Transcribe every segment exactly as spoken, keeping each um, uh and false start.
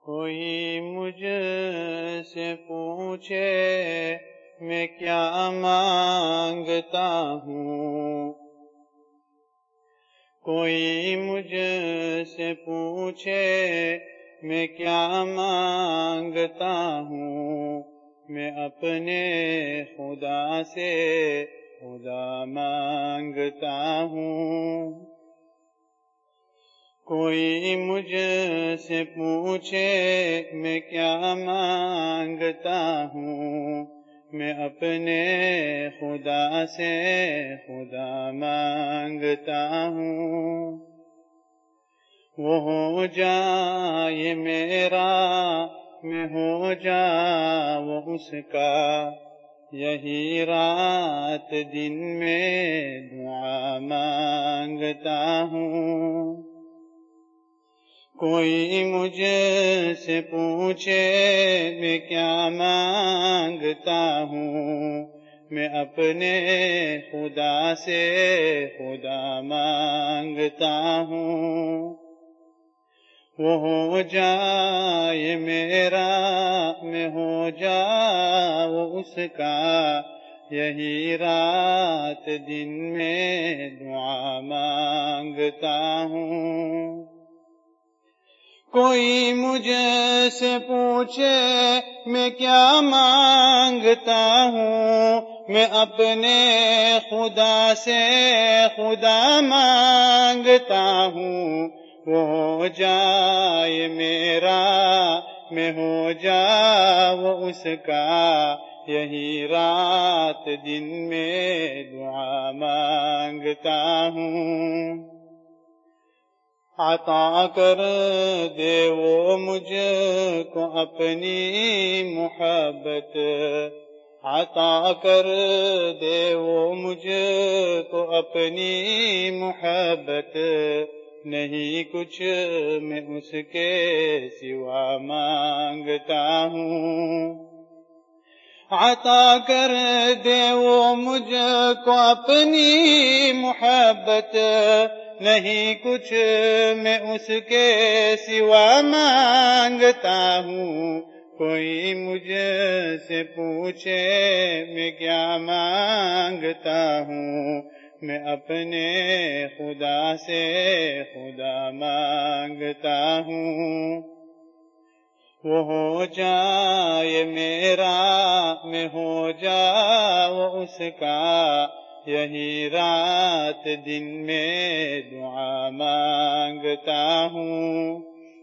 کوئی مجھ سے پوچھے میں کیا مانگتا ہوں، کوئی مجھ سے پوچھے میں کیا مانگتا ہوں، میں اپنے خدا سے خدا مانگتا ہوں۔ کوئی مجھ سے پوچھے میں کیا مانگتا ہوں، میں اپنے خدا سے خدا مانگتا ہوں۔ وہ ہو جائے میرا میں ہو جاؤں اس کا، یہی رات دن میں دعا مانگتا ہوں۔ کوئی مجھ سے پوچھے میں کیا مانگتا ہوں، میں اپنے خدا سے خدا مانگتا ہوں۔ وہ ہو جائے میرا میں ہو جاؤں اس کا، یہی رات دن میں دعا مانگتا ہوں۔ کوئی مجھ سے پوچھے میں کیا مانگتا ہوں، میں اپنے خدا سے خدا مانگتا ہوں۔ وہ ہو جائے میرا میں ہو جاؤں اس کا، یہی رات دن میں دعا مانگتا ہوں۔ عطا کر دے وہ مجھ کو اپنی محبت، عطا کر دے وہ مجھ کو اپنی محبت، نہیں کچھ میں اس کے سوا مانگتا ہوں۔ عطا کر دے وہ مجھ کو اپنی محبت، نہیں کچھ میں اس کے سوا مانگتا ہوں۔ کوئی مجھ سے پوچھے میں کیا مانگتا ہوں، میں اپنے خدا سے خدا مانگتا ہوں۔ وہ ہو جائے میرا میں ہو جاؤں اس کا، یہی رات دن میں دعا مانگتا ہوں۔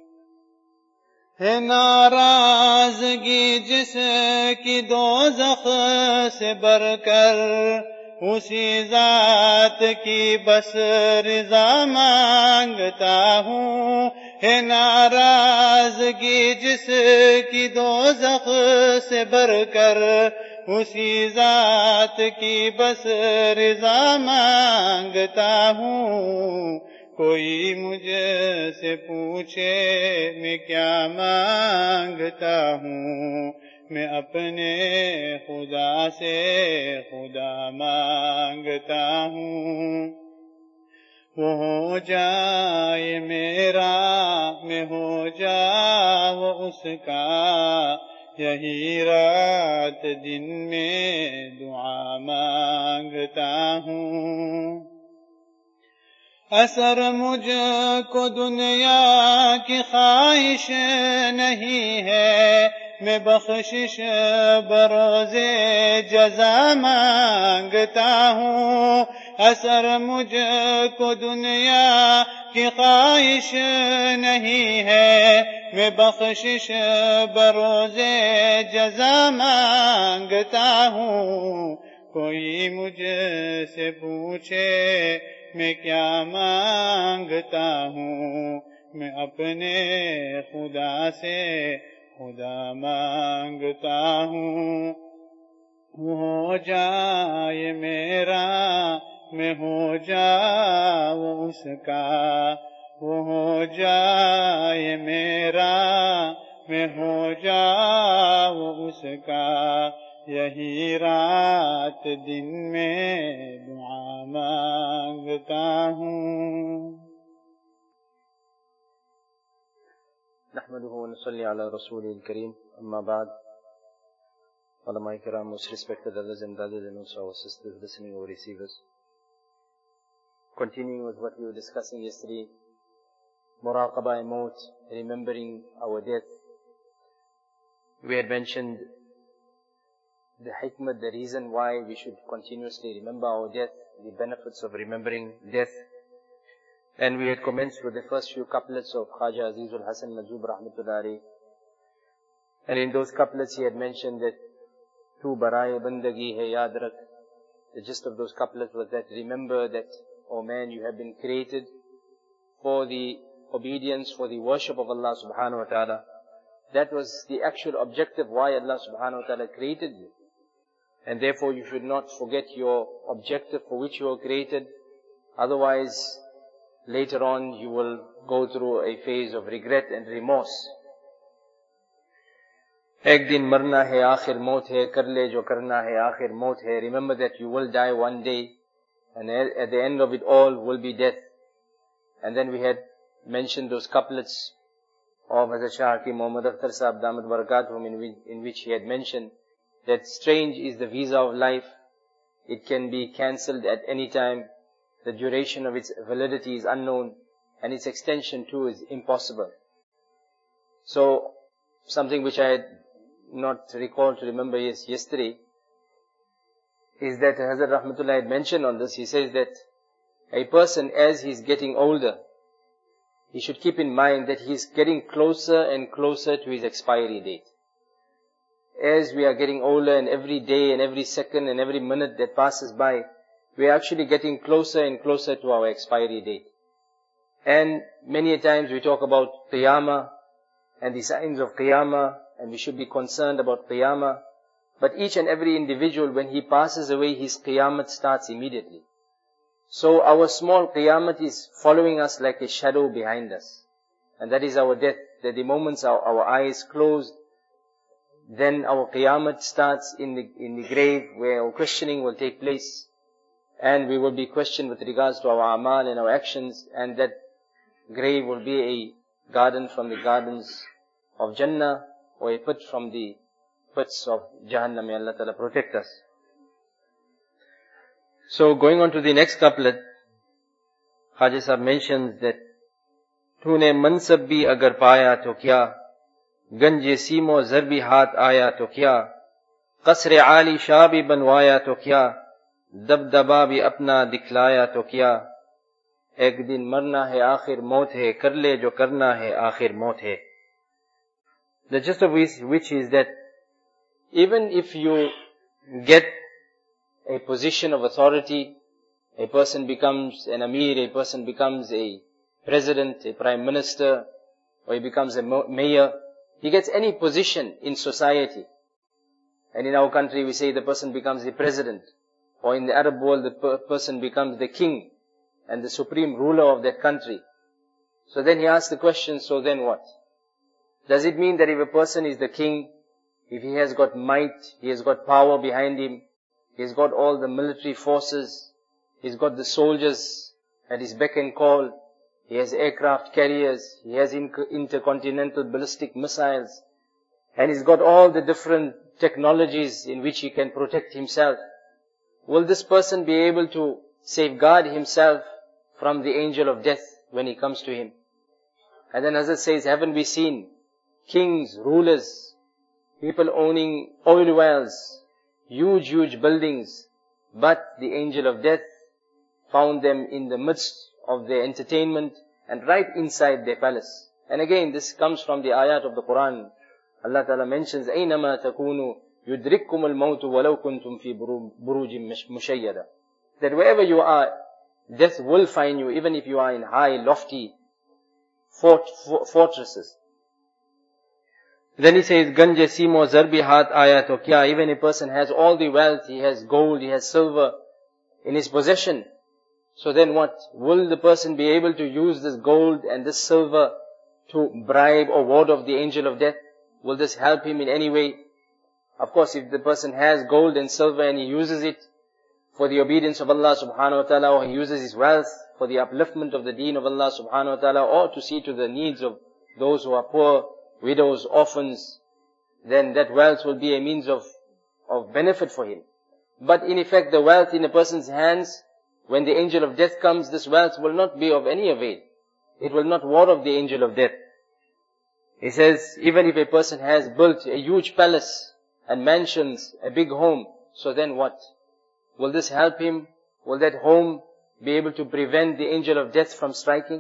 ہے ناراضگی جس کی دوزخ سے بڑھ کر، اسی ذات کی بس رضا مانگتا ہوں۔ ہے ناراضگی جس کی دوزخ سے بڑھ کر، اسی ذات کی بس رضا مانگتا ہوں۔ کوئی مجھ سے پوچھے میں کیا مانگتا ہوں، میں اپنے خدا سے خدا مانگتا ہوں۔ وہ ہو جائے میرا میں ہو جاؤں اس کا، یہی رات دن میں دعا مانگتا ہوں۔ اثر مجھ کو دنیا کی خواہش نہیں ہے، میں بخشش بروز جزا مانگتا ہوں۔ اثر مجھ کو دنیا کی خواہش نہیں ہے، میں بخشش بروز جزا مانگتا ہوں۔ کوئی مجھ سے پوچھے میں کیا مانگتا ہوں، میں اپنے خدا سے خدا مانگتا ہوں۔ ہو جائے میرا میں ہو جاؤں اس کا، وہ ہو جائے میرا میں ہو جاؤں اس کا، یہی رات دن میں دعا مانگتا ہوں۔ نحمده ونصلي على رسوله الكريم أما بعد. Ulama Kiram, most respected elders and brothers and also our sisters listening or receivers. Continuing with what we were discussing yesterday, Muraqabah Maut, remembering our death. We had mentioned the hikmah, the reason why we should continuously remember our death, the benefits of remembering death. And we had commenced with the first few couplets of Khaja Azizul Hasan Majub Rahmatullahi Alayhi. And in those couplets he had mentioned that Tu baraye bandagi hai yaad rakh. The gist of those couplets was that remember that, O man, you have been created for the obedience, for the worship of Allah subhanahu wa ta'ala. That was the actual objective why Allah subhanahu wa ta'ala created you. And therefore you should not forget your objective for which you were created. Otherwise, later on you will go through a phase of regret and remorse. Ek din marna hai, aakhir maut hai, kar le jo karna hai, aakhir maut hai. Remember that you will die one day, and at the end of it all will be death. And then we had mentioned those couplets of Hazrat Shah Hakim Muhammad Akhtar Sahib Damat Barakatuhum, in which, in which he had mentioned that strange is the visa of life. It can be cancelled at any time. The duration of its validity is unknown, and its extension too is impossible. So, something which I had not recalled to remember yes, yesterday, is that Hazrat Rahmatullah had mentioned on this. He says that a person, as he's getting older, he should keep in mind that he's getting closer and closer to his expiry date. As we are getting older, and every day and every second and every minute that passes by, we are actually getting closer and closer to our expiry date. And many a times we talk about Qiyamah and the signs of Qiyamah, and we should be concerned about Qiyamah. But each and every individual, when he passes away, his Qiyamah starts immediately. So our small Qiyamah is following us like a shadow behind us. And that is our death. That the moments our, our eyes closed, then our Qiyamah starts in the, in the grave, where our questioning will take place. And we will be questioned with regards to our amal and our actions. And that grave will be a garden from the gardens of Jannah, or a pit from the pits of Jahannam. May Allah Ta'ala protect us. So going on to the next couplet, Khaja Sahib mentions that Tune mansab bhi agar paya to kya, Ganje simo zar bhi hath aaya to kya, Qasre aali shah bhi banwaya to kya, Dabdaba bhi apna dikhlaya to kya, Ek din marna hai aakhir maut hai, Kar le jo karna hai aakhir maut hai. The gist of which, which is that even if you get a position of authority, a person becomes an Amir, a person becomes a president, a prime minister, or he becomes a mayor, he gets any position in society. And in our country we say the person becomes the president, or in the Arab world the per- person becomes the king and the supreme ruler of that country. So then he asks the question, so then what? Does it mean that if a person is the king, if he has got might, he has got power behind him, he has got all the military forces, he's got the soldiers at his beck and call, he has aircraft carriers, he has intercontinental ballistic missiles, and he's got all the different technologies in which he can protect himself. Will this person be able to safeguard himself from the angel of death when he comes to him? And then Hazrat says, haven't we seen kings, rulers, people owning oil wells, huge, huge buildings, but the angel of death found them in the midst of their entertainment and right inside their palace. And again, this comes from the ayat of the Quran. Allah Ta'ala mentions, أَيْنَمَا تَكُونُوا يُدْرِكُّمُ الْمَوْتُ وَلَوْ كُنْتُمْ فِي بُرُوجٍ مُشَيَّدَةٍ. That wherever you are, death will find you, even if you are in high, lofty fort, fortresses. Then he says, Ganje simo zarbi hat aya to kya. Even a person has all the wealth, he has gold, he has silver in his possession. So then what? Will the person be able to use this gold and this silver to bribe or ward off the angel of death? Will this help him in any way? Of course, if the person has gold and silver and he uses it for the obedience of Allah subhanahu wa ta'ala, or he uses his wealth for the upliftment of the deen of Allah subhanahu wa ta'ala, or to see to the needs of those who are poor, widows, orphans, then that wealth will be a means of, of benefit for him. But in effect, the wealth in a person's hands, when the angel of death comes, this wealth will not be of any avail. It will not ward off the angel of death. He says, even if a person has built a huge palace and mansions, a big home, so then what? Will this help him? Will that home be able to prevent the angel of death from striking?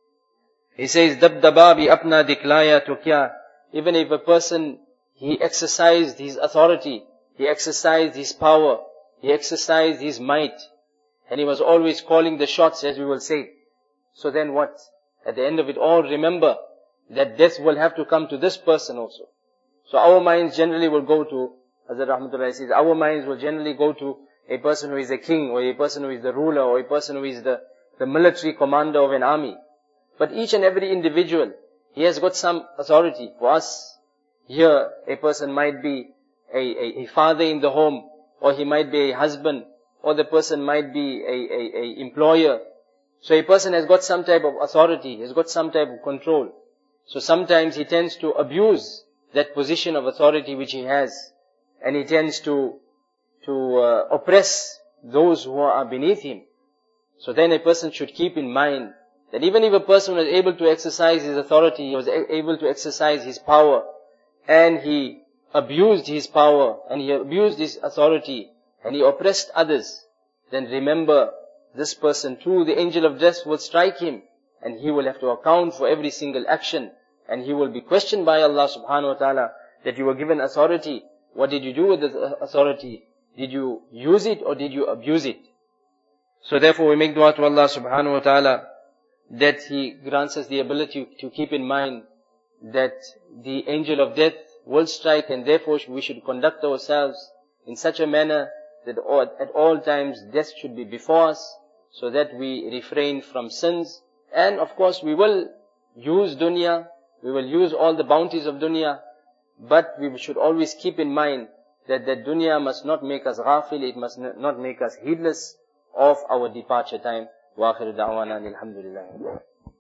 He says, Dabdaba bi apna diklaya to kya? Even if a person, he exercised his authority, he exercised his power, he exercised his might, and he was always calling the shots, as we will say. So then what? At the end of it all, remember that death will have to come to this person also. So our minds generally will go to, Hazrat Rahmatullah says, our minds will generally go to a person who is a king, or a person who is the ruler, or a person who is the, the military commander of an army. But each and every individual, he has got some authority. For us, here, a person might be a, a, a father in the home, or he might be a husband, or the person might be a, a, a employer. So a person has got some type of authority, he has got some type of control. So sometimes he tends to abuse that position of authority which he has, and he tends to to uh, oppress those who are beneath him. So then a person should keep in mind that even if a person was able to exercise his authority, he was a- able to exercise his power, and he abused his power, and he abused his authority, and he oppressed others, then remember, this person too, the angel of death will strike him, and he will have to account for every single action, and he will be questioned by Allah subhanahu wa ta'ala, that you were given authority, what did you do with this authority? Did you use it or did you abuse it? So therefore we make dua to Allah subhanahu wa ta'ala that He grants us the ability to keep in mind that the angel of death will strike, and therefore we should conduct ourselves in such a manner that at all times death should be before us, so that we refrain from sins. And of course we will use dunya, we will use all the bounties of dunya, but we should always keep in mind that the dunya must not make us ghafil, it must not make us heedless of our departure time. Wa akhiru da'wana alhamdulillah.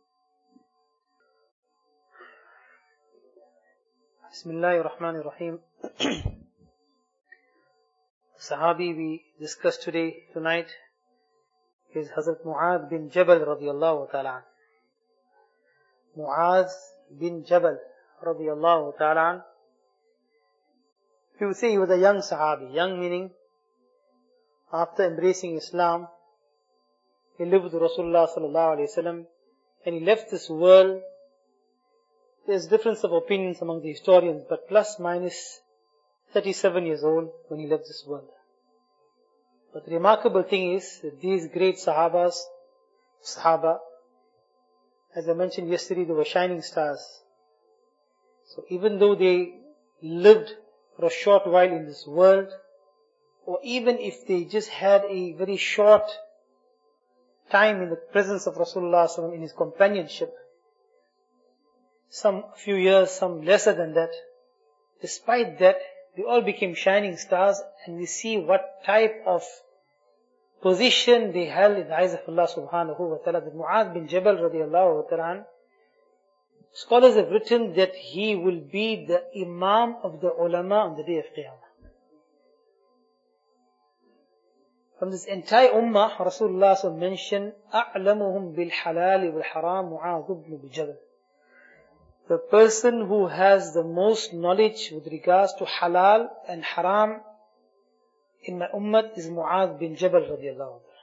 Bismillahir Rahmanir Rahim. Sahabi we discussed today, tonight, is Hazrat Mu'adh bin Jabal radiyallahu ta'ala. Mu'adh bin Jabal radiyallahu ta'ala. We would say he was a young Sahabi. Young meaning, after embracing Islam, he lived with Rasulullah sallallahu alayhi wa sallam, and he left this world. There's difference of opinions among the historians, but plus minus thirty-seven years old when he left this world. But the remarkable thing is that these great Sahabas, Sahaba, as I mentioned yesterday, they were shining stars. So even though they lived for a short while in this world, or even if they just had a very short time in the presence of Rasulullah sallallahu alaihi wasallam in his companionship, some few years, some lesser than that, despite that, they all became shining stars, and we see what type of position they held in the eyes of Allah subhanahu wa ta'ala. That Mu'adh bin Jabal radiyallahu ta'ala, scholars have written that he will be the Imam of the ulama on the day of Qiyamah. From this entire ummah, Rasulullah sallallahu mentioned, أَعْلَمُهُمْ بِالْحَلَالِ وَالْحَرَامِ مُعَاذُ بْنُ Jabal. The person who has the most knowledge with regards to halal and haram in my ummah is Mu'adh bin Jabal radiyallahu anhu.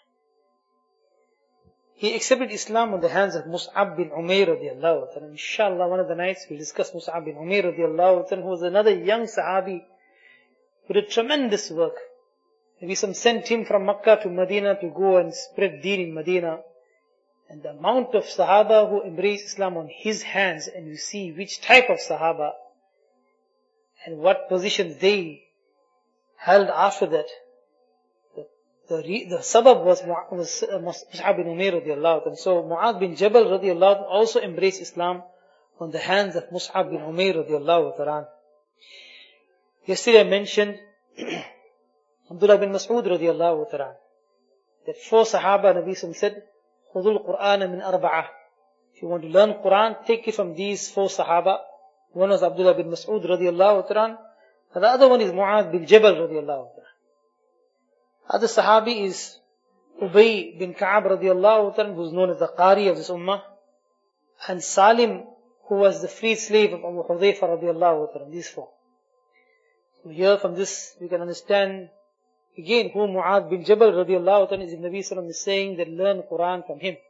He accepted Islam on the hands of Mus'ab bin Umair radiyallahu anhu. Inshallah, one of the nights we'll discuss Mus'ab bin Umair radiyallahu anhu, who was another young Sahabi who did tremendous work. We some sent him from Makkah to Medina to go and spread deen in Medina. And the amount of Sahaba who embraced Islam on his hands, and you see which type of Sahaba and what positions they held after that. The, the, the sabab was, was uh, Mus'ab bin Umair radiallahu anhu. So Mu'adh bin Jabal radiallahu anhu also embraced Islam on the hands of Mus'ab bin Umair radiallahu anhu. Yesterday I mentioned Abdullah bin Mas'ud radiallahu anhu, that four Sahaba Nabi said, خُذُوا الْقُرْآنَ مِنْ أَرْبَعَةٍ. If you want to learn Quran, take it from these four Sahaba. One was Abdullah bin Mas'ud radiallahu ta'ala. The other one is Mu'adh bin Jabal radiallahu ta'ala. Other Sahabi is Ubay bin Ka'ab radiallahu ta'ala, who is known as the Qari of this Ummah. And Salim, who was the freed slave of Abu Hudhayfa radiallahu ta'ala. These four. So here from this we can understand again who Mu'adh bin Jabal radiallahu ta'ala is. If Nabi Sallallahu Alaihi Wasallam is saying that learn Quran from him.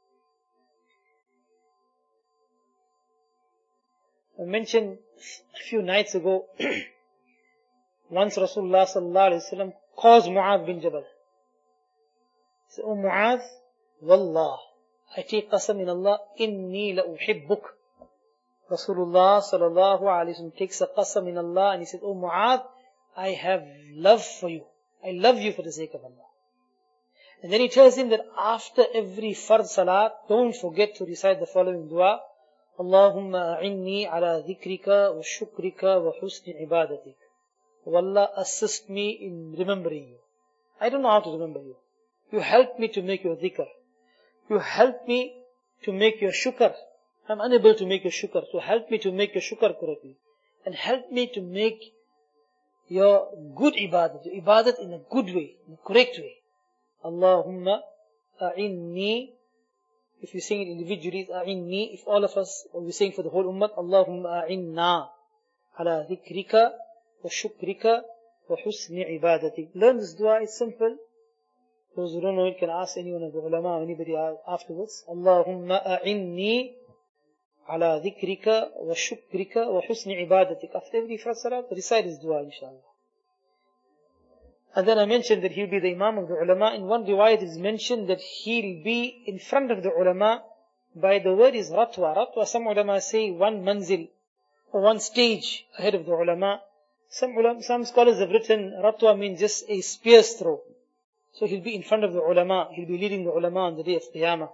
I mentioned a few nights ago, once Rasulullah Sallallahu Alaihi Wasallam calls Mu'adh bin Jabal. He said, "Oh Mu'adh, Wallah, I take qasam in Allah, inni la uhibbuk." Rasulullah Sallallahu Alaihi Wasallam takes a qasam in Allah and he said, "Oh Mu'adh, I have love for you. I love you for the sake of Allah." And then he tells him that after every fard salat, don't forget to recite the following dua. Allahumma a'inni ala dhikrika wa shukrika wa husni ibadatik. Oh Allah, assist me in remembering you. I don't know how to remember you. You help me to make your dhikr. You help me to make your shukr. I'm unable to make your shukr. So help me to make your shukr correctly. And help me to make your good ibadat. Your ibadat in a good way, in a correct way. Allahumma a'inni. If you sing it individually, it's a'inni. If all of us, or we sing for the whole ummah, Allahumma a'inna ala dhikrika wa shukrika wa husni ibadatik. Learn this dua, it's simple. Those who don't know it can ask anyone of the ulama or anybody afterwards. Allahumma a'inni ala dhikrika wa shukrika wa husni ibadatik. After every first salat, recite this dua, inshallah. And then I mentioned that he'll be the Imam of the ulama. In one riwayat is mentioned that he'll be in front of the ulama. By the word is ratwa. Ratwa, some ulama say one manzil, or one stage ahead of the ulama. Some ulama, some scholars have written ratwa means just a spear's throw. So he'll be in front of the ulama. He'll be leading the ulama on the day of Qiyamah.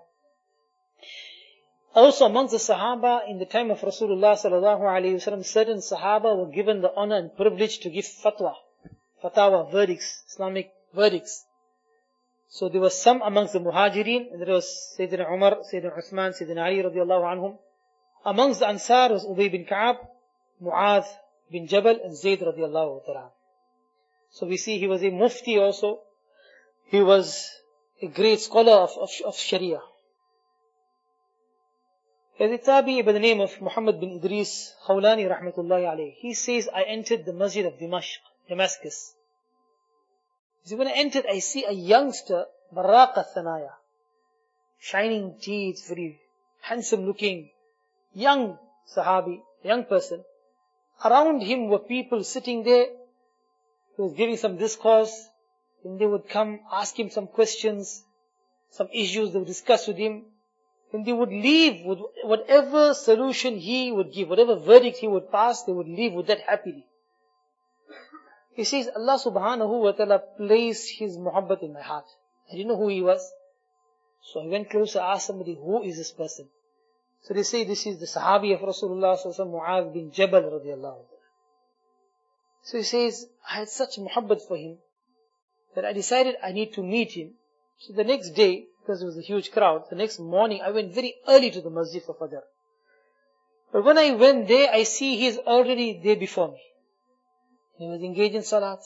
Also amongst the Sahaba, in the time of Rasulullah sallallahu alaihi wasallam, certain Sahaba were given the honor and privilege to give fatwa. Fatawa, verdicts, Islamic verdicts. So there were some amongst the Muhajirin, and there was Sayyidina Umar, Sayyidina Uthman, Sayyidina Ali radiallahu anhum. Amongst the Ansar was Ubay bin Ka'ab, Mu'adh bin Jabal, and Zayd radiallahu ta'ala. So we see he was a mufti also. He was a great scholar of, of, of Sharia. There's a tabi by the name of Muhammad bin Idris Khawlani rahmatullahi alayhi. He says, I entered the masjid of Dimashq, Damascus. He said, when I entered, I see a youngster, Baraq al-Thanaya, shining teeth, very handsome looking, young Sahabi, young person. Around him were people sitting there. He was giving some discourse. And they would come, ask him some questions, some issues they would discuss with him. And they would leave with whatever solution he would give, whatever verdict he would pass, they would leave with that happily. He says, Allah subhanahu wa ta'ala placed His muhabbat in my heart. I didn't know who he was. So I went closer, asked somebody, who is this person? So they say, this is the Sahabi of Rasulullah sallallahu alaihi wasallam, Mu'adh bin Jabal radiallahu. So he says, I had such muhabbat for him, that I decided I need to meet him. So the next day, because it was a huge crowd, the next morning I went very early to the masjid for Fajr. But when I went there, I see he's already there before me. He was engaged in salat.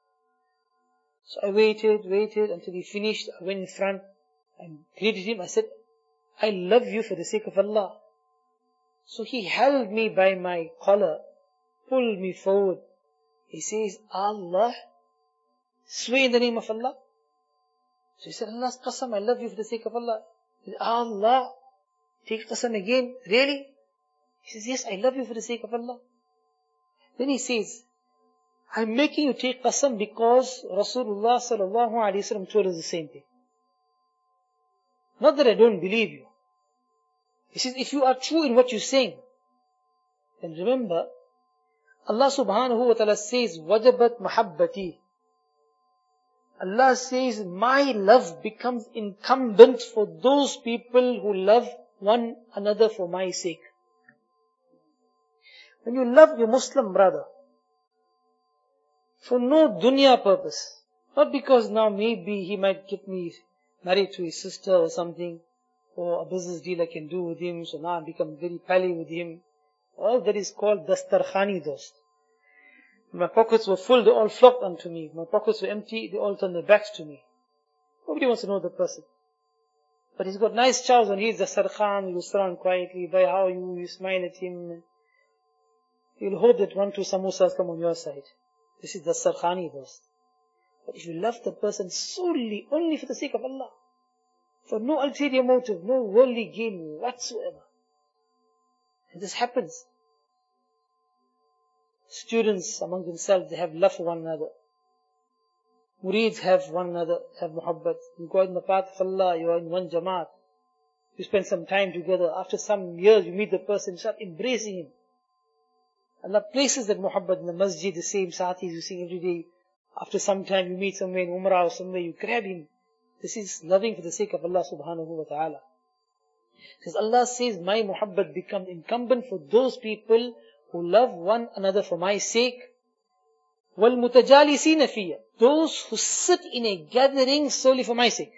So I waited, waited until he finished. I went in front and greeted him. I said, I love you for the sake of Allah. So he held me by my collar, pulled me forward. He says, Allah, swear in the name of Allah. So he said, Allah's qasam, I love you for the sake of Allah. He said, Allah, take qasam again. Really? He says, yes, I love you for the sake of Allah. Then he says, I'm making you take qasam because Rasulullah sallallahu alaihi wasallam told us the same thing. Not that I don't believe you. He says, if you are true in what you're saying, then remember, Allah subhanahu wa ta'ala says, wajabat mahabbati. Allah says, my love becomes incumbent for those people who love one another for my sake. When you love your Muslim brother, for no dunya purpose, not because now maybe he might get me married to his sister or something, or a business deal I can do with him, so now I become very pally with him. All that is called dastarkhani dost. My pockets were full, they all flocked unto me. My pockets were empty, they all turned their backs to me. Nobody wants to know the person. But he's got nice chows when he's dastarkhan, you sit around quietly, by how you, you smile at him. You'll hope that one, two samosas come on your side. This is dastarkhani dost. But if you love the person solely, only for the sake of Allah, for no ulterior motive, no worldly gain whatsoever, and this happens. Students among themselves, they have love for one another. Murids have one another, have muhabbat. You go in the path of Allah, you are in one jamaat. You spend some time together. After some years, you meet the person, you start embracing him. Allah places that muhabbat in the masjid, the same satis you see every day. After some time, you meet somewhere in Umrah or somewhere, you grab him. This is loving for the sake of Allah subhanahu wa ta'ala. Because Allah says, my muhabbat becomes incumbent for those people who love one another for my sake. وَالْمُتَجَالِسِينَ فِيَّ, those who sit in a gathering solely for my sake.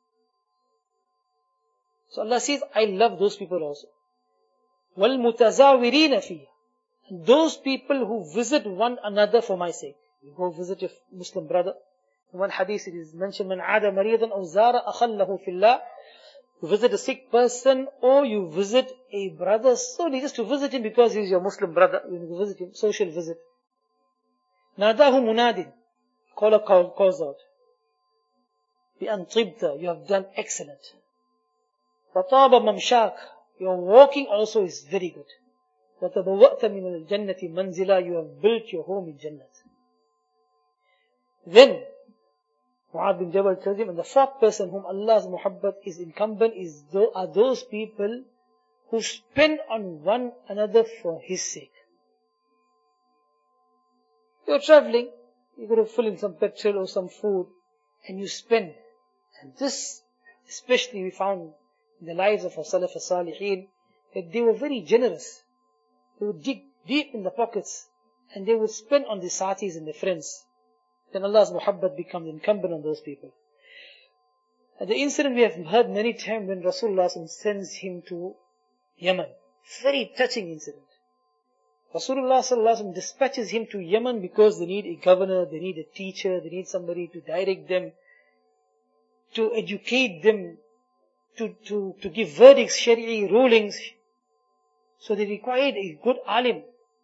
So Allah says, I love those people also. وَالْمُتَزَاوِرِينَ فِيَّ, and those people who visit one another for my sake. You go visit your Muslim brother. In one hadith it is mentioned, مَنْ عَادَ مَرِيضًا أَوْ زَارَ أَخَلَّهُ فِي اللَّهِ, you visit a sick person or you visit a brother solely just to visit him because he's your Muslim brother. You visit him, social visit. نَادَاهُ مُنَادٍ, caller call, calls out, بِأَنْ طِبْتَ, you have done excellent. وَطَابَ مَمْشَاكَ, your walking also is very good. وَتَبَوَّأْتَ مِنَ الْجَنَّةِ مَنْزِلًا, you have built your home in Jannah. Then, Mu'adh bin Jabal tells him, and the fourth person whom Allah's muhabbat is incumbent is th- are those people who spend on one another for His sake. You're traveling, you're going to fill in some petrol or some food, and you spend. And this, especially we found in the lives of our Salaf as-Salihin, that they were very generous. They would dig deep in the pockets, and they would spend on the satis and their friends. Then Allah's muhabbat becomes incumbent on those people. And the incident we have heard many times when Rasulullah sends him to Yemen. Very touching incident. Rasulullah dispatches him to Yemen because they need a governor, they need a teacher, they need somebody to direct them, to educate them, to, to, to give verdicts, shari'i rulings. So they required a good alim.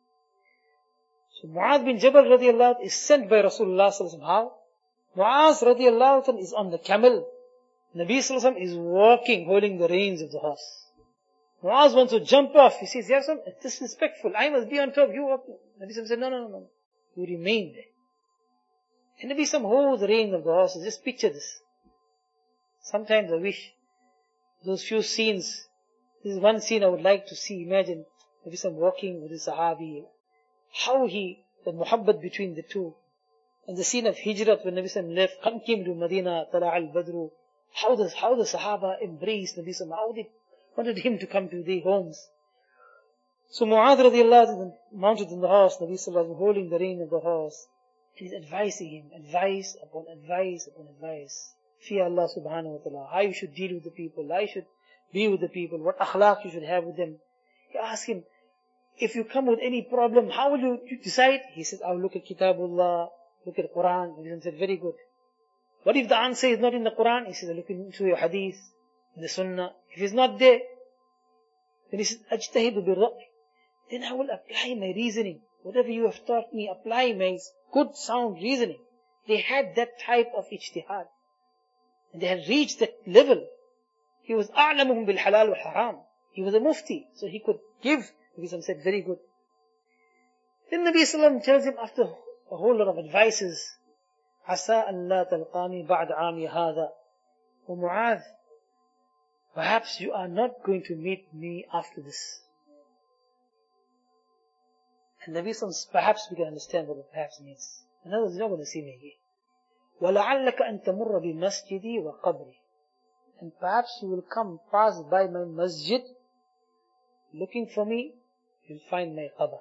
So Mu'adh bin Jabal radiallahu anhu is sent by Rasulullah sallallahu alaihi wasallam. How? Mu'adh radiallahu anhu is on the camel. Nabi sallallahu alaihi wasallam is walking, holding the reins of the horse. Mu'adh wants to jump off. He says, Ya Rasul, it's disrespectful. I must be on top. You walk. Nabi sallallahu alaihi wasallam said, no, no, no, no. You remain there. And Nabi sallallahu alaihi wasallam holds the reins of the horse. Just picture this. Sometimes I wish those few scenes. This is one scene I would like to see. Imagine Nabi sallallahu alaihi wasallam walking with his sahabi. How he, the muhabbat between the two. And the scene of Hijrat when Nabi sallallahu alaihi wasallam left, come came to Medina, Tala al-Badru. How the, how the Sahaba embraced Nabi sallallahu alaihi wasallam. How they wanted him to come to their homes. So Mu'adh radiallahu anhu mounted in the horse, Nabi sallallahu alaihi wasallam holding the rein of the horse. And he's advising him, advice upon advice upon advice. Fear Allah subhanahu wa ta'ala. How you should deal with the people, how you should be with the people, what akhlaq you should have with them. He asked him, if you come with any problem, how will you decide? He says, I'll look at Kitabullah, look at Quran. He said, very good. What if the answer is not in the Quran? He says, look into your hadith, in the Sunnah. If it's not there, then he says, Ajtahidu bil Ra'i. Then I will apply my reasoning. Whatever you have taught me, apply my good sound reasoning. They had that type of ijtihad. And they had reached that level. He was a'lamuhum bil halal wa haram. He was a mufti, so he could give. Nabi Sallallahu said, very good. Then Nabi Sallallahu tells him after a whole lot of advices, Asa an la talqani ba'd aami hada. O Mu'adh, perhaps you are not going to meet me after this. And Nabi Sallallahu perhaps we can understand what it perhaps means. In other words, you're not going to see me again. وَلَعَلَّكَ أَن تَمُرَّ بِمَسْجِدِي وَقَبْرِي. And perhaps you will come pass by my masjid, looking for me, you'll find my qabr.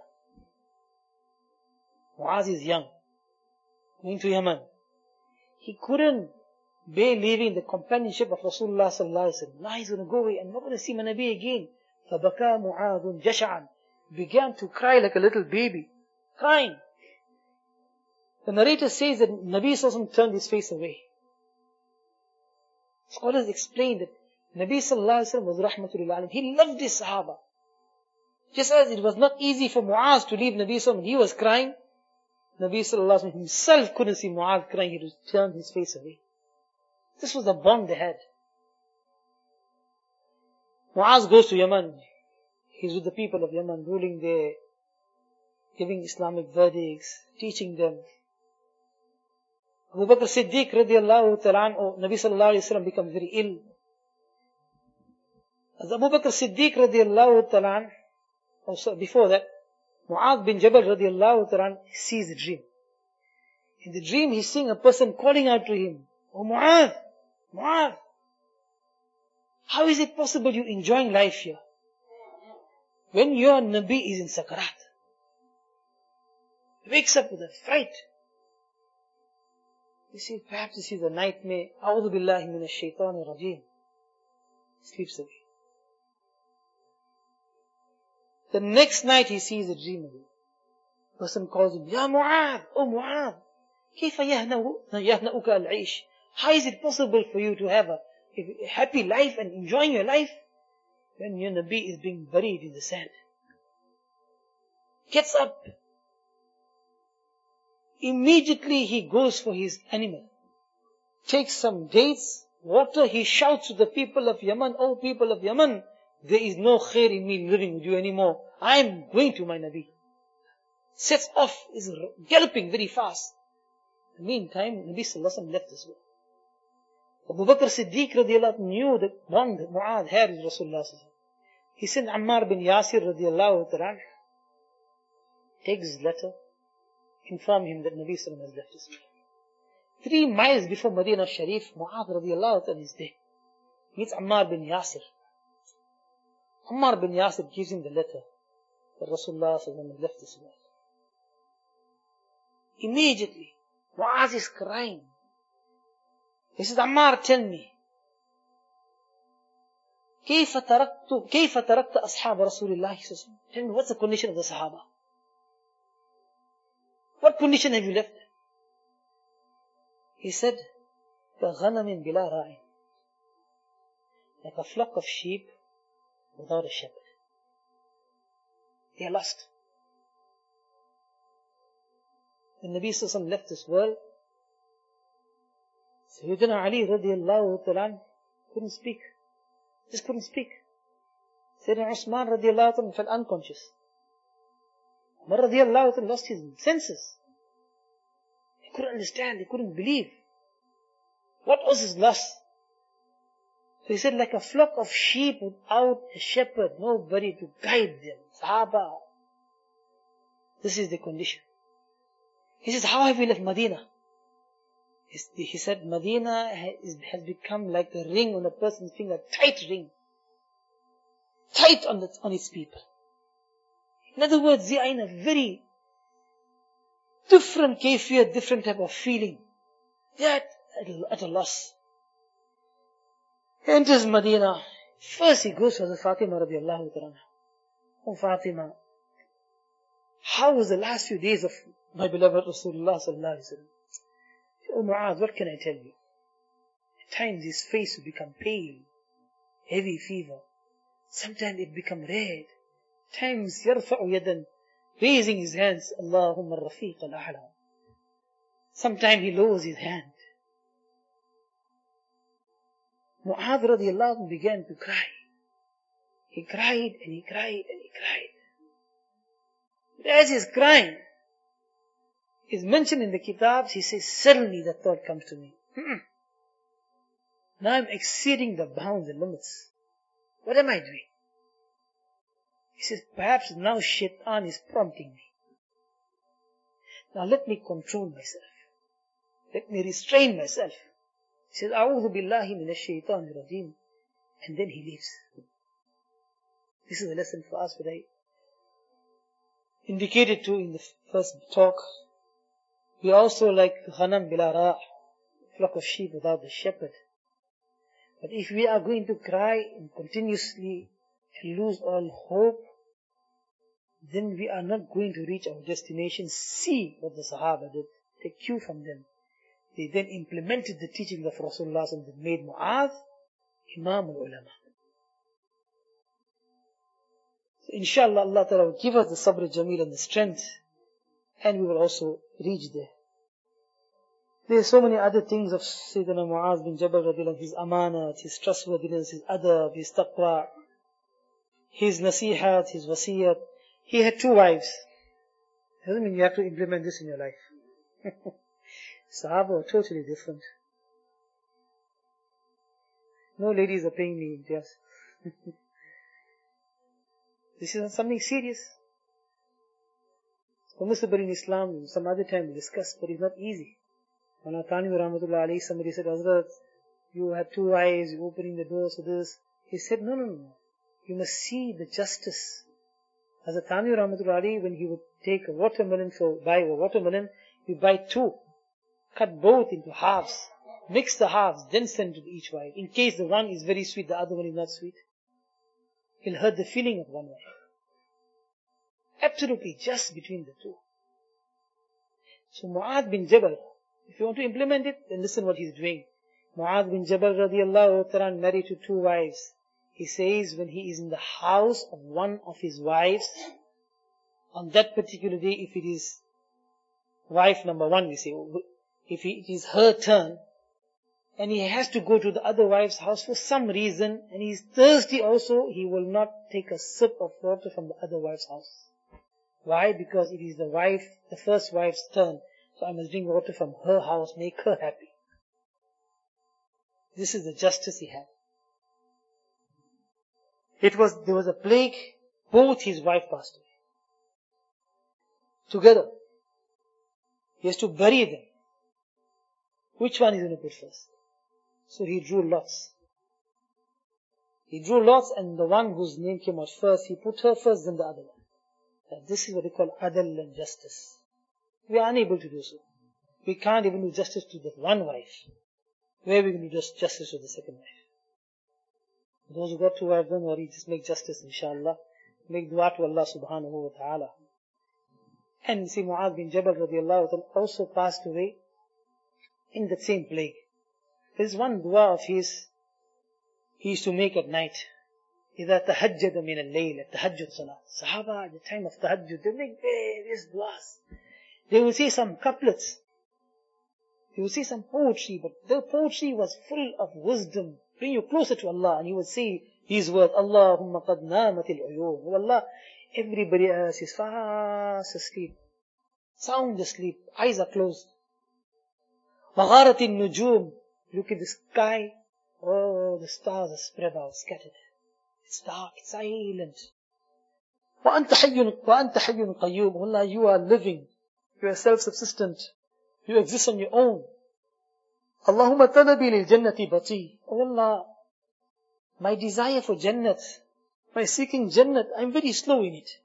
Mu'adh is young, going to Yemen. He couldn't Bay leaving the companionship of Rasulullah sallallahu alaihi wasallam. Now he's going to go away and not going to see my Nabi again. فَبَكَى مُعَاذٌ جَشَعًا, began to cry like a little baby, crying. The narrator says that Nabi sallallahu alaihi wasallam turned his face away. Scholars explain that Nabi sallallahu alaihi wasallam was rahmatul alayhi. He loved his Sahaba. Just as it was not easy for Muaz to leave Nabi sallallahu alaihi wasallam, he was crying. Nabi sallallahu alaihi wasallam himself couldn't see Muaz crying. He just turned his face away. This was the bond they had. Muaz goes to Yemen. He's with the people of Yemen, ruling there, giving Islamic verdicts, teaching them. Abu Bakr Siddiq radiallahu ta'ala anhu, Nabi sallallahu alayhi wa sallam becomes very ill. As Abu Bakr Siddiq radiallahu ta'ala anhu, also before that, Mu'adh bin Jabal radiallahu ta'ala anhu sees a dream. In the dream, he's seeing a person calling out to him, "Oh Mu'adh, Mu'adh, how is it possible you enjoying life here when your Nabi is in Sakarat?" He wakes up with a fright. You see, perhaps this is a nightmare. A'udhu billahi minash shaitanir rajeem. Sleeps away. The next night he sees a dream again. Person calls him, "Ya Mu'adh, oh Mu'adh, كيف يهنأك العيش?" How is it possible for you to have a, a happy life and enjoying your life when your Nabi is being buried in the sand? Gets up. Immediately he goes for his animal. Takes some dates, water, he shouts to the people of Yemen, "Oh people of Yemen, there is no khair in me living with you anymore. I am going to my Nabi." Sets off, is galloping very fast. In the meantime, Nabi sallallahu alaihi wasallam left as well. Abu Bakr Siddiq radiallahu anhu knew the bond that Mu'adh had with Rasulullah sallallahu alaihi wasallam. He sent Ammar bin Yasir radiallahu ta'ala, takes his letter, inform him that Nabi sallallahu alaihi wasallam has left his way. Three miles before Medina Sharif, Mu'adh radiallahu ta'ala is there. Meets Ammar bin Yasir. Ammar bin Yasir gives him the letter that Rasulullah sallallahu alaihi wasallam has left his world. Immediately, Mu'adh is crying. He says, "Ammar, tell me, كيف تركت كيف تركت أصحاب رسول الله صلى الله عليه وسلم? Tell me, what's the condition of the Sahaba? What condition have you left? He said, كَغَنَمٍ بِلَا رَاعٍ, like a flock of sheep without a shepherd. They are lost. When Nabi sallallahu alaihi wasallam left this world, Sayyidina Ali radiallahu ta'ala couldn't speak. Just couldn't speak. Sayyidina Usman radiallahu ta'ala fell unconscious. Umar radiallahu ta'ala lost his senses. He couldn't understand, he couldn't believe. What was his loss? So he said, like a flock of sheep without a shepherd, nobody to guide them. Sahaba. This is the condition. He says, how have we left Medina? He said, Medina has become like the ring on a person's finger, tight ring. Tight on, the, on its people. In other words, they are in a very different kayfiyat, different type of feeling. They are at, at a loss. He enters Medina. First he goes for the Fatima radiallahu ta'ala. Oh Fatima, how was the last few days of my beloved Rasulullah sallallahu alaihi wasallam? Oh Mu'adh, what can I tell you? At times his face would become pale, heavy fever. Sometimes it become red. At times yarfa'u yadan, raising his hands, Allahumma rafiq al-a'la. Sometimes he lowers his hand. Mu'adh radiallahu anhu began to cry. He cried and he cried and he cried. But as he's crying, it's mentioned in the kitabs, he says, suddenly the thought comes to me. Hmm. Now I'm exceeding the bounds and limits. What am I doing? He says, perhaps now Shaitan is prompting me. Now let me control myself. Let me restrain myself. He says, A'udhu billahi minash shaitanir rajeem. And then he leaves. This is a lesson for us that I indicated to in the first talk. We also like ghanam bila ra', flock of sheep without the shepherd. But if we are going to cry and continuously and lose all hope, then we are not going to reach our destination. See what the Sahaba did. Take cue from them. They then implemented the teaching of Rasulullah and they made Mu'adh Imam al-Ulama. So inshallah, Allah Ta'ala will give us the sabr jameel and the strength, and we will also reach there. There are so many other things of Sayyidina Mu'adh bin Jabal radiallahu anhu, his amanat, his trustworthiness, his adab, his taqwa, his nasihat, his wasiyat. He had two wives. Doesn't mean you have to implement this in your life. Sahaba are totally different. No ladies are paying me, yes. This is something serious. Permissible in Islam, some other time we'll discuss, but it's not easy. When Thanawi Rahmatullah alayhi, somebody said, Hazrat, you had two wives, you're opening the doors for this. He said, no, no, no. You must see the justice. Hazrat Thanawi Rahmatullah alayhi, when he would take a watermelon for, buy a watermelon, he buy two. Cut both into halves. Mix the halves, then send to each wife. In case the one is very sweet, the other one is not sweet. He'll hurt the feeling of one wife. Absolutely just between the two. So Mu'adh bin Jabal, if you want to implement it, then listen what he's doing. Mu'adh bin Jabal radiallahu ta'ala married to two wives. He says when he is in the house of one of his wives, on that particular day, if it is wife number one, we say, if it is her turn, and he has to go to the other wife's house for some reason, and he is thirsty also, he will not take a sip of water from the other wife's house. Why? Because it is the wife, the first wife's turn. So I must drink water from her house, make her happy. This is the justice he had. It was, there was a plague, both his wife passed away. Together. He has to bury them. Which one is going to put first? So he drew lots. He drew lots, and the one whose name came out first, he put her first, then the other one. And this is what we call adl and justice. We are unable to do so. We can't even do justice to that one wife. Where are we going to do justice to the second wife? Those who got two wives, don't worry, just make justice, inshallah. Make dua to Allah subhanahu wa ta'ala. And see, Mu'adh bin Jabal radiallahu ta'ala also passed away in that same plague. There's one dua of his, he used to make at night. إِذَا تَهَجَّدَ مِنَ اللَّيْلِ تَهَجُّدْ صَلَاةً. Sahaba at the time of tahajjud, they make various duas. They will say some couplets. They will say some poetry, but the poetry was full of wisdom. Bring you closer to Allah, and you will say these words, Allahumma qad namat al-uyun. Oh Allah, everybody else is fast asleep. Sound asleep. Eyes are closed. وَغَارَتِ النُّجُومِ. Look at the sky. Oh, the stars are spread out, scattered. It's dark, it's silent. وَأَنْتَ حَيٌّ وَأَنْتَ حَيٌّ قَيُّومٌ. Allah, you are living. You are self-subsistent. You exist on your own. Allahumma talabi lil jannati bati. Oh Allah, my desire for Jannat, my seeking Jannat, I'm very slow in it.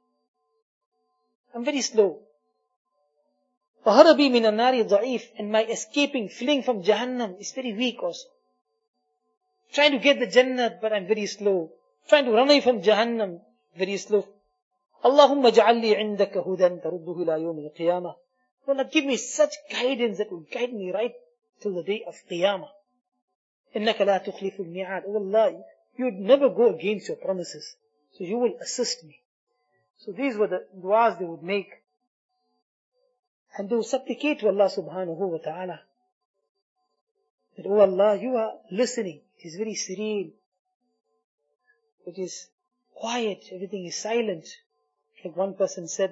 I'm very slow. وَهَرَبِي مِنَ النَّارِ ضَعِيفٌ. And my escaping, fleeing from Jahannam is very weak also. Trying to get the Jannat, but I'm very slow. Trying to run away from Jahannam, very slow. Allahumma ja'alli indaka hudan tarudduhu ila yawm al-qiyamah. Allah, give me such guidance that will guide me right till the day of Qiyamah. Innaka la tukhlifu al-mi'ad. Oh Allah, you would never go against your promises. So you will assist me. So these were the du'as they would make. And they would supplicate to Allah subhanahu wa ta'ala. That, oh Allah, you are listening. It is very serene. It is quiet. Everything is silent. Like one person said,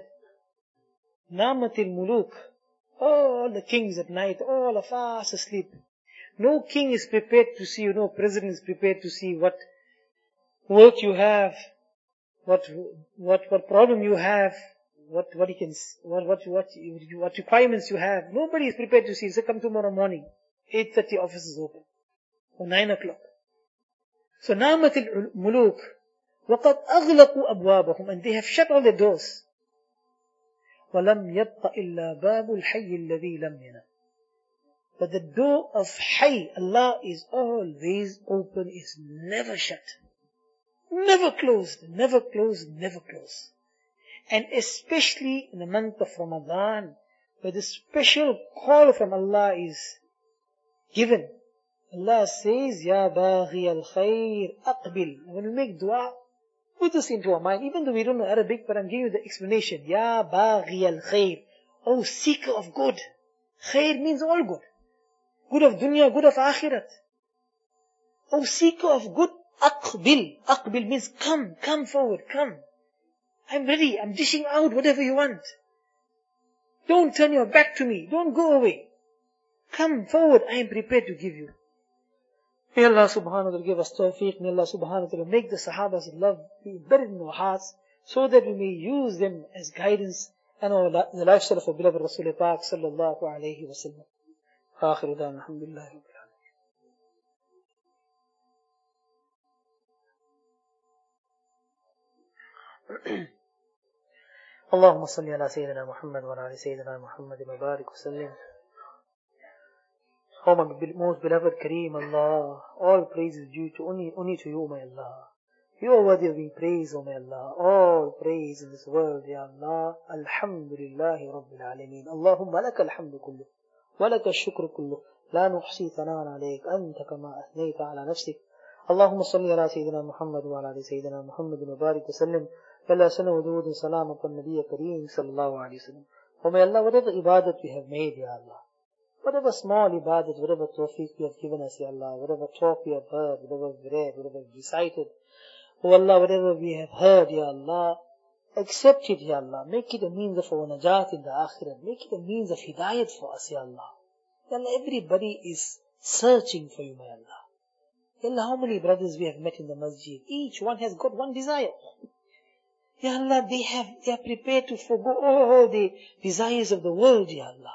Namatil muluk. All the kings at night, all are fast asleep. No king is prepared to see you, no president is prepared to see what work you have, what what what problem you have, what what you can, what what what what requirements you have. Nobody is prepared to see. So come tomorrow morning, eight thirty office is open, or nine o'clock. So Namatil muluk, وَقَدْ أَغْلَقُوا أَبْوَابَهُمْ. And they have shut all the doors. وَلَمْ يَبْقَ إِلَّا بَابُ الْحَيِّ الَّذِي لَمْ يَنَمْ. But the door of Hayy, Allah, is always open, is never shut. Never closed, never closed, never closed. And especially in the month of Ramadan, where the special call from Allah is given. Allah says, Ya Baghi al-Khair, Aqbil. When we make dua, put this into our mind, even though we don't know Arabic, but I'm giving you the explanation. Ya Baghi al-Khair, O seeker of good. Khair means all good. Good of dunya, good of akhirat. O seeker of good, Aqbil. Aqbil means come, come forward, come. I'm ready, I'm dishing out whatever you want. Don't turn your back to me, don't go away. Come forward, I am prepared to give you. May Allah subhanahu wa ta'ala give us tawfiq. May Allah subhanahu wa ta'ala make the Sahaba's love be embedded in our hearts, so that we may use them as guidance and our, the lifestyle of our beloved Rasul Pak sallallahu alayhi wa sallam. Akhiru da'wana, alhamdulillah. Allahumma salli ala Sayyidina Muhammad wa ala Sayyidina Muhammad wa barik wa sallim. O my most beloved Kareem Allah, all praise is due to only, only to you, my Allah. You are worthy of being praised, O my Allah. All praise in this world, Ya Allah. Alhamdulillahi Rabbil Alameen. Allahumma laka alhamdu kullu, wa laka shukru kullu, la nuhsi thanaan alayk, anta kama athnayta ala nafsik. Allahumma salli ala Sayyidina Muhammad wa ala Sayyidina Muhammad wa barik wa sallim. Allah sallam wa duud and salam upon Nabiya Kareem sallallahu alayhi wa sallam. O my Allah, whatever ibadat we have made, Ya Allah, whatever small ibadat, whatever tawfiq you have given us, Ya Allah, whatever talk we have heard, whatever we read, whatever we recited, O Allah, whatever we have heard, Ya Allah, accept it, Ya Allah. Make it a means of our najat in the akhirat. Make it a means of hidayat for us, Ya Allah. Ya Allah, everybody is searching for you, my Allah. Ya Allah, how many brothers we have met in the masjid? Each one has got one desire. Ya Allah, they have, they are prepared to forgo all the desires of the world, Ya Allah.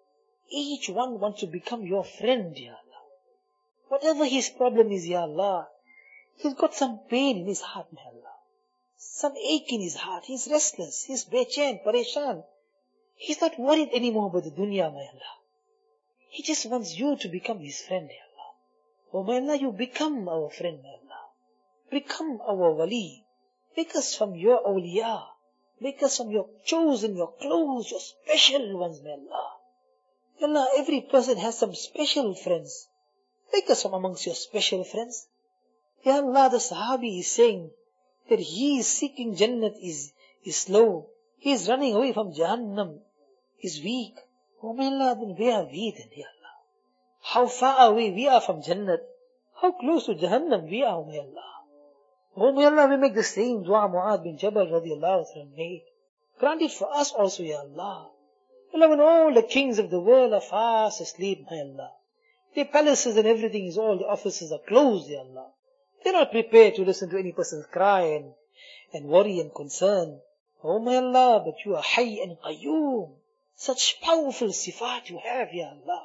Each one wants to become your friend, Ya Allah. Whatever his problem is, Ya Allah, he's got some pain in his heart, my Allah. Some ache in his heart. He's restless. He's bechain, pareshan. He's not worried anymore about the dunya, my Allah. He just wants you to become his friend, Ya Allah. Oh, my Allah, you become our friend, my Allah. Become our wali. Make us from your awliya. Make us from your chosen, your close, your special ones, my Allah. Ya Allah, every person has some special friends. Make us from amongst your special friends. Ya Allah, the Sahabi is saying that he is seeking Jannat is, is slow. He is running away from Jahannam, is weak. Oh my Allah, then where are we then, Ya Allah? How far away we are from Jannat? How close to Jahannam we are, oh my Allah? Oh my Allah, we make the same dua Mu'adh bin Jabal radiallahu anhu made. Grant it for us also, Ya Allah. Allah, when all the kings of the world are fast asleep, my Allah, their palaces and everything is all, the offices are closed, Ya Allah. They're not prepared to listen to any person's cry and, and worry and concern. Oh my Allah, but you are Hayy and Qayyum. Such powerful sifat you have, Ya Allah.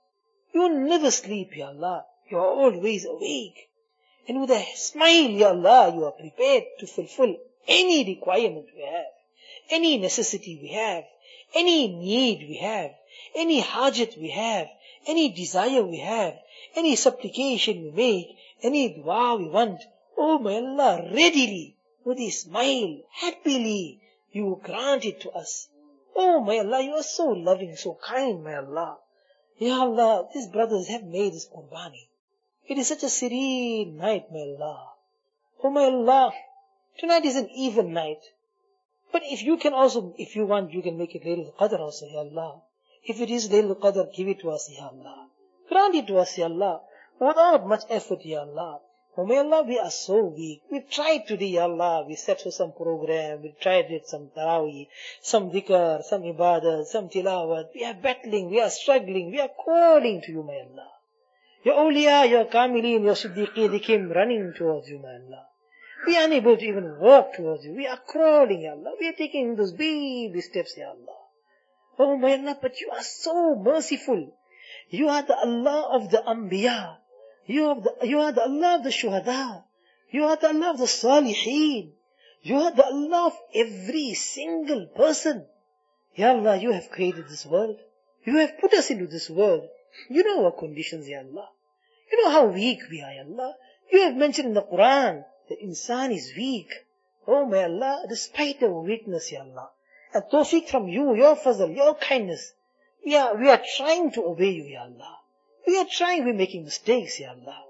You never sleep, Ya Allah. You are always awake. And with a smile, Ya Allah, you are prepared to fulfill any requirement we have, any necessity we have, any need we have, any hajat we have, any desire we have, any supplication we make, any dua we want. Oh my Allah, readily, with a smile, happily, you grant it to us. Oh my Allah, you are so loving, so kind, my Allah. Ya Allah, these brothers have made this qurbani. It is such a serene night, my Allah. Oh my Allah, tonight is an even night. But if you can also, if you want, you can make it Laylatul Qadr also, Ya Allah. If it is Laylatul Qadr, give it to us, Ya Allah. Grant it to us, Ya Allah. Without much effort, Ya Allah. Oh my Allah, we are so weak. We tried today, Ya Allah. We set for some program. We tried with some tarawih, some dhikr, some ibadah, some tilawat. We are battling. We are struggling. We are calling to you, my Allah. Your awliya, your kamilin, your siddiqeen, they came running towards you, my Allah. We are unable to even walk towards you. We are crawling, Ya Allah. We are taking those baby steps, Ya Allah. Oh my Allah, but you are so merciful. You are the Allah of the Anbiya. You are the, you are the Allah of the Shuhada. You are the Allah of the Salihin. You are the Allah of every single person. Ya Allah, you have created this world. You have put us into this world. You know our conditions, Ya Allah. You know how weak we are, Ya Allah. You have mentioned in the Quran that insan is weak. Oh my Allah, despite our weakness, Ya Allah, and tawfiq from you, your fazl, your kindness, we are, we are trying to obey you, Ya Allah. We are trying, we're making mistakes, Ya Allah.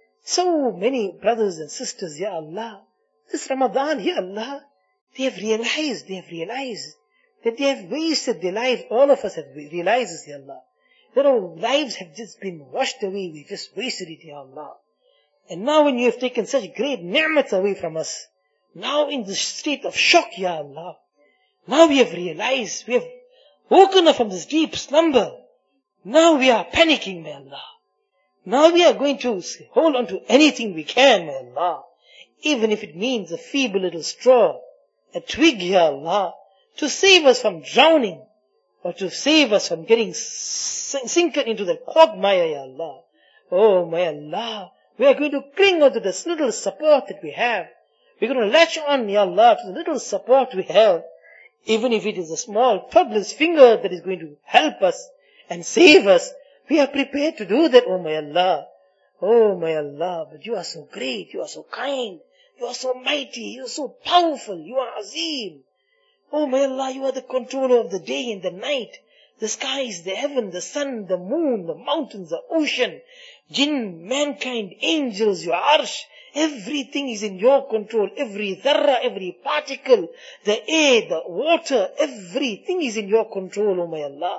So many brothers and sisters, Ya Allah, this Ramadan, Ya Allah, they have realized, they have realized that they have wasted their life. All of us have realized this, Ya Allah. That our lives have just been washed away, we just wasted it, Ya Allah. And now when you have taken such great ni'mat away from us, now in the state of shock, Ya Allah, now we have realized, we have woken up from this deep slumber. Now we are panicking, may Allah. Now we are going to hold on to anything we can, may Allah. Even if it means a feeble little straw, a twig, Ya Allah, to save us from drowning, or to save us from getting sink into the quagmire, Ya Allah. Oh, my Allah, we are going to cling on to this little support that we have. We're going to latch on, Ya Allah, to the little support we have. Even if it is a small toddler's finger that is going to help us and save us, we are prepared to do that, oh my Allah. Oh my Allah, but you are so great, you are so kind, you are so mighty, you are so powerful, you are Azim. Oh my Allah, you are the controller of the day and the night, the skies, the heaven, the sun, the moon, the mountains, the ocean, jinn, mankind, angels, your arsh. Everything is in your control. Every dharra, every particle, the air, the water, everything is in your control, oh my Allah.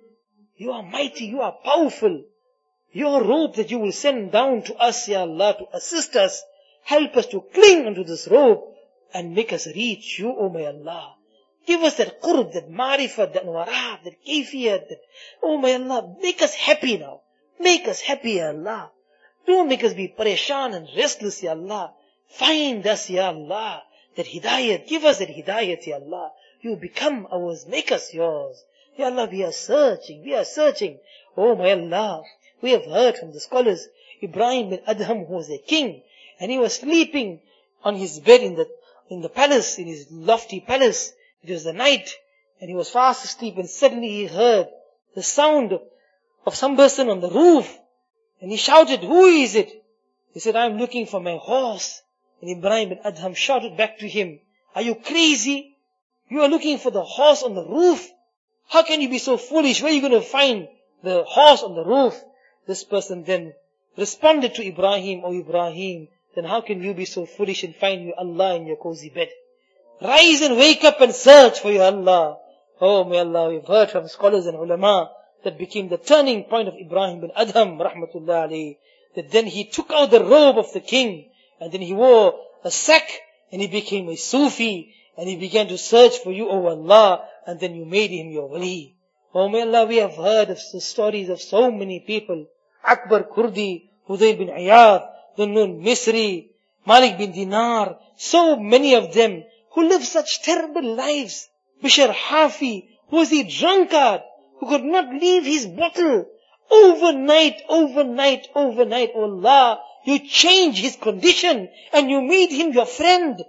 You are mighty, you are powerful. Your rope that you will send down to us, Ya Allah, to assist us, help us to cling onto this rope and make us reach you, oh my Allah. Give us that qurb, that marifat, that warat, that kayfiyat, that, oh my Allah, make us happy now. Make us happy, Ya Allah. Don't make us be pareshan and restless, Ya Allah. Find us, Ya Allah, that hidayat. Give us that hidayat, Ya Allah. You become ours. Make us yours. Ya Allah, we are searching. We are searching. Oh, my Allah. We have heard from the scholars, Ibrahim bin Adham, who was a king, and he was sleeping on his bed in the, in the palace, in his lofty palace. It was the night, and he was fast asleep, and suddenly he heard the sound of, of some person on the roof. And he shouted, who is it? He said, I'm looking for my horse. And Ibrahim bin Adham shouted back to him, are you crazy? You are looking for the horse on the roof? How can you be so foolish? Where are you going to find the horse on the roof? This person then responded to Ibrahim, oh Ibrahim, then how can you be so foolish and find your Allah in your cozy bed? Rise and wake up and search for your Allah. Oh may Allah, we've heard from scholars and ulama, that became the turning point of Ibrahim bin Adham, rahmatullah alayhi, that then he took out the robe of the king, and then he wore a sack, and he became a Sufi, and he began to search for you, O Allah, and then you made him your wali. Oh may Allah, we have heard of the stories of so many people, Akbar Kurdi, Hudayl bin Iyad, Dhunnun Misri, Malik bin Dinar, so many of them who lived such terrible lives. Bishr Hafi, who was a drunkard, who could not leave his bottle. Overnight, overnight, overnight, oh Allah, you changed his condition and you made him your friend.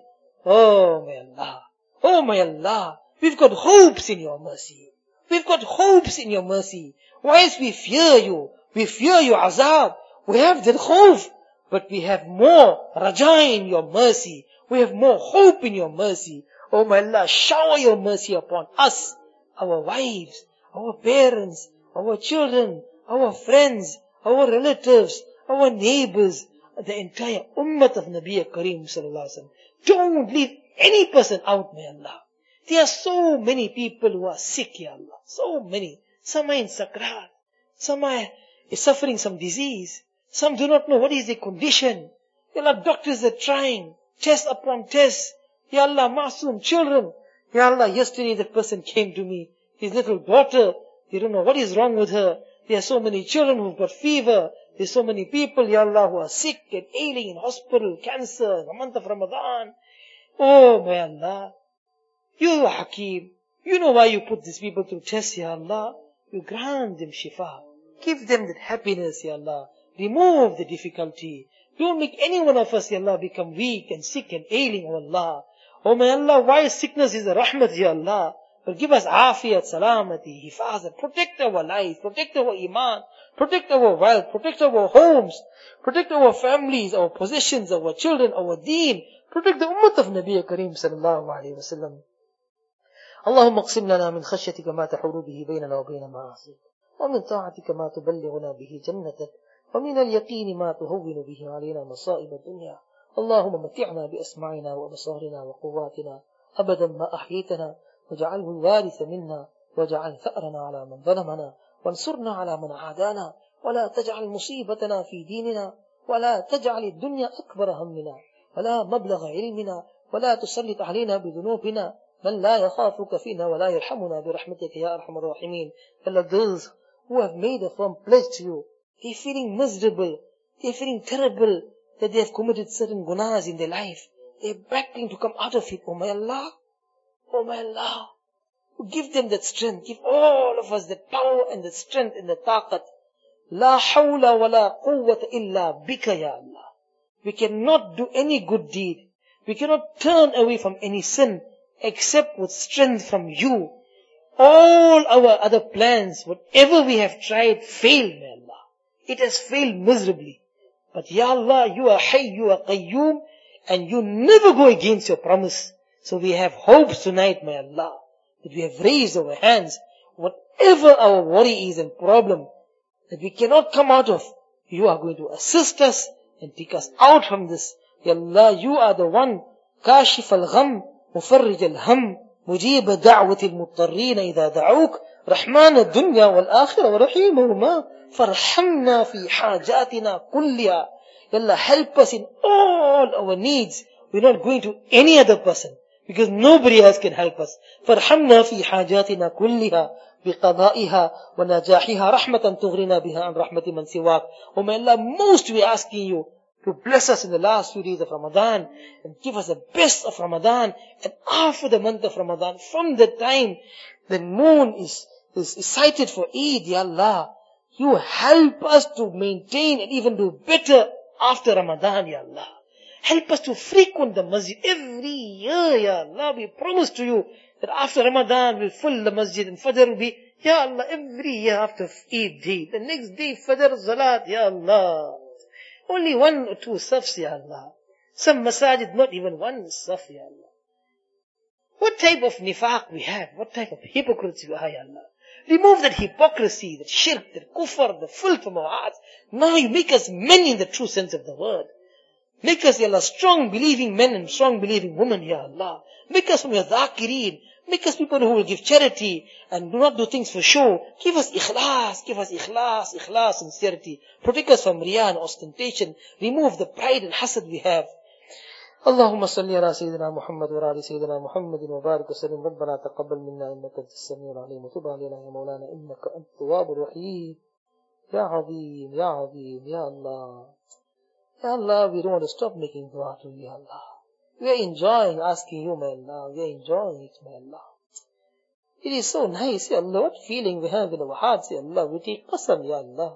Oh my Allah, oh my Allah, we've got hopes in your mercy. We've got hopes in your mercy. Whilst we fear you, we fear your azab, we have that hope, but we have more raja in your mercy. We have more hope in your mercy. Oh my Allah, shower your mercy upon us, our wives, our parents, our children, our friends, our relatives, our neighbors, the entire ummah of Nabi Kareem sallallahu alaihi wasallam. Don't leave any person out, may Allah. There are so many people who are sick, Ya Allah. So many. Some are in sakrat. Some are suffering some disease. Some do not know what is their condition. Ya Allah, doctors are trying. Test upon test. Ya Allah, masoom, children. Ya Allah, yesterday that person came to me. His little daughter, they don't know what is wrong with her. There are so many children who've got fever. There's so many people, Ya Allah, who are sick and ailing in hospital, cancer, in the month of Ramadan. Oh, my Allah. You are Hakim. You know why you put these people through tests, Ya Allah. You grant them shifa. Give them that happiness, Ya Allah. Remove the difficulty. Don't make any one of us, Ya Allah, become weak and sick and ailing, oh Allah. Oh my Allah, why sickness is a rahmat, Ya Allah. but give us afiyat, salamati, hifazat, protect our life, protect our iman, protect our wealth, protect our homes, protect our families, our possessions, our children, our deen, protect the ummah of Nabi Kareem sallallahu alayhi wa sallam. اللهم اقسم لنا من خشيتك ما تحول به بيننا وبين معاصيك ومن طاعتك ما تبلغنا به جنتك ومن اليقين ما تهون به علينا مصائب الدنيا اللهم متعنا بأسماعنا وأبصارنا وقواتنا أبدا ما أحييتنا واجعله الوارث منا واجعل ثأرنا على من ظلمنا وانصرنا على من عادانا ولا تجعل مصيبتنا في ديننا ولا تجعل الدنيا أكبر همنا ولا مبلغ علمنا ولا تسلط علينا بذنوبنا من لا يخافك فينا ولا يرحمنا برحمتك يا أرحم الراحمين. Allah, those who have made a firm pledge to you, they're feeling miserable, they're feeling terrible that they have committed certain gunas in their life. They're begging to come out of it. Oh my Allah, oh my Allah, give them that strength, give all of us that power and the strength and the taqat. La hawla wa la quwwata illa bika ya Allah. We cannot do any good deed, we cannot turn away from any sin except with strength from you. All our other plans, whatever we have tried, failed, may Allah. It has failed miserably. But Ya Allah, you are Hayy, you are Qayyum, and you never go against your promise. So we have hopes tonight, may Allah, that we have raised our hands. Whatever our worry is and problem that we cannot come out of, you are going to assist us and take us out from this. Ya Allah, you are the one, Kashif al-Gham, مفرج الهم مجيب دعوة المضطرين إذا دعوك رحمن الدنيا والآخرة ورحيمهما فارحمنا في حاجاتنا كلها. Allah, help us in all our needs. We're not going to any other person because nobody else can help us. فارحمنا في حاجاتنا كلها بقضائها ونجاحها رحمة تغرنا بها عن رحمة من سواك. Oh my Allah, most we are asking you to bless us in the last few days of Ramadan and give us the best of Ramadan. And after the month of Ramadan, from the time the moon is, is, is sighted for Eid, Ya Allah, you help us to maintain and even do better after Ramadan, Ya Allah. Help us to frequent the masjid every year, Ya Allah. We promise to you that after Ramadan we'll fill the masjid and Fajr will be, Ya Allah, every year after Eid day. The next day, Fajr Salat, Ya Allah. Only one or two safs, Ya Allah. Some masajid, not even one saf, Ya Allah. What type of nifaq we have? What type of hypocrites we are, Ya Allah? Remove that hypocrisy, that shirk, that kufr, the filth from our hearts. Now you make us men in the true sense of the word. Make us, Ya Allah, strong believing men and strong believing women, Ya Allah. Make us from your dhakireen. Make us people who will give charity and do not do things for show. Give us ikhlas, give us ikhlas, ikhlas, sincerity. Protect us from riya and ostentation. Remove the pride and hasad we have. اللهم صل على سيدنا محمد وعلى سيدنا محمد وبارك وسلم. ربنا تقبل منا انك انت السميع العليم وتب علينا يا مولانا انك انت التواب الرحيم. يا عظيم يا عظيم يا الله. Ya Allah, we don't want to stop making dua to you, Ya Allah. We are enjoying asking you, my Allah. We are enjoying it, my Allah. It is so nice, Ya Allah. What feeling we have in our hearts, Ya Allah. We take qasam, Ya Allah.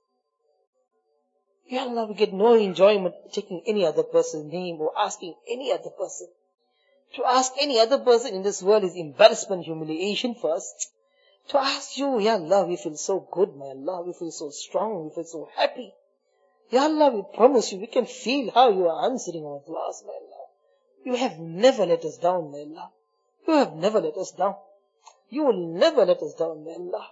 Ya Allah, we get no enjoyment taking any other person's name or asking any other person. To ask any other person in this world is embarrassment, humiliation for us. To ask you, Ya Allah, we feel so good, my Allah. We feel so strong. We feel so happy. Ya Allah, we promise you, we can feel how you are answering our du'as, my Allah. You have never let us down, my Allah. You have never let us down. You will never let us down, my Allah.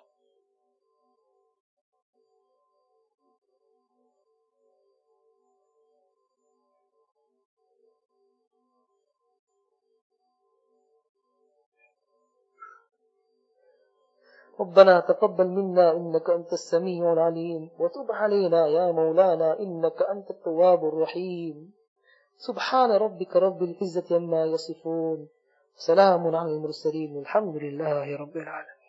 ربنا تقبل منا إنك أنت السميع العليم وتب علينا يا مولانا إنك أنت التواب الرحيم. سبحان ربك رب العزة عما يصفون. سلام على المرسلين والحمد لله رب العالمين.